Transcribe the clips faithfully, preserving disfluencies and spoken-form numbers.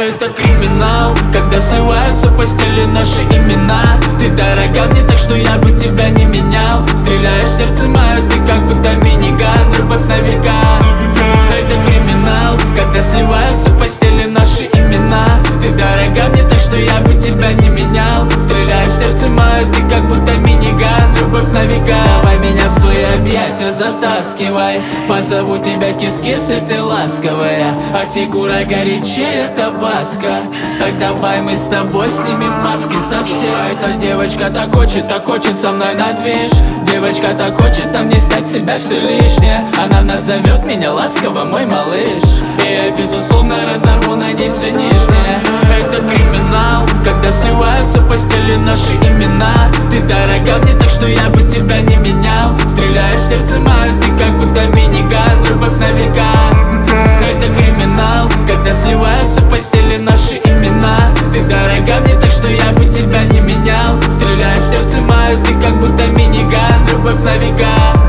Это криминал, когда сливаются в постели наши имена. Ты дорога мне так, что я бы тебя не менял. Стреляешь в сердце мое, ты как будто миниган. Любовь на века. Это криминал, когда сливаются в постели наши имена. Ты дорога мне так, что я бы тебя не менял. Стреляешь в сердце мое, ты как будто миниган. Любовь на века. Давай меня в свои объятия затаскивай. Позову тебя кис-кис, и ты ласковая, а фигура горячее табаско. Так давай мы с тобой снимем маски совсем. А эта девочка так хочет, так хочет со мной на движ. Девочка так хочет на мне снять с себя все лишнее. Она назовет меня ласково, мой малыш, и я безусловно разорву на ней все нижнее. Это криминал, когда сливаются в постели наши имена. Ты дорога мне так, что я бы тебя не менял. Стреляешь в сердце мое, ты как будто миниган. Любовь на века. Это криминал, когда сливаются в постели наши имена. Ты дорога мне так, что я бы тебя не менял. Стреляешь в сердце мое, ты как будто миниган. Любовь на века.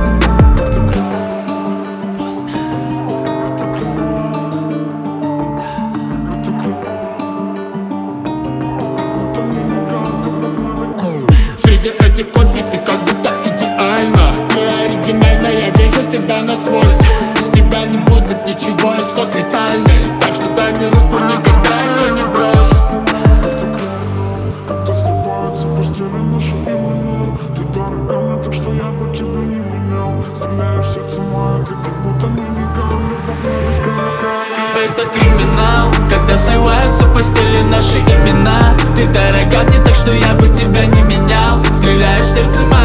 Среди этих копий ты как будто идеальна. Ты оригинальна, я вижу тебя насквозь. Без тебя не будет ничего, исход летальный. Так что дай мне руку, не гадай, мне не брось. Когда сливаются в постели наши имена. Ты дорога мне так, что я бы тебя не менял. Стреляешь в сердце мое, ты как будто миниган. Это криминал, когда сливаются в постели наши имена. Ты дорога мне так, что я бы тебя не менял. Стреляешь в сердце мое.